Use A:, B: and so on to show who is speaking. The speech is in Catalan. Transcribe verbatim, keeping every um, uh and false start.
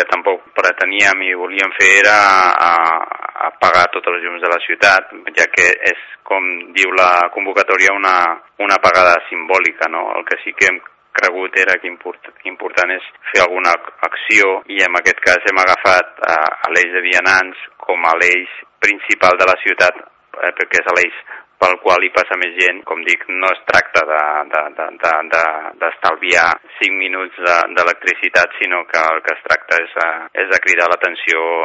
A: que tampoc preteníem i volíem fer era a, a pagar totes les llums de la ciutat, ja que és, com diu la convocatòria, una, una pagada simbòlica, no? El que sí que hem cregut era que import, important és fer alguna acció, i en aquest cas hem agafat a, a l'eix de vianants com a l'eix principal de la ciutat, eh, perquè és l'eix pel qual hi passa més gent. Com dic, no es tracta d'estalviar de, de, de, de, cinc minuts d'electricitat, sinó que el que es tracta és, és de cridar l'atenció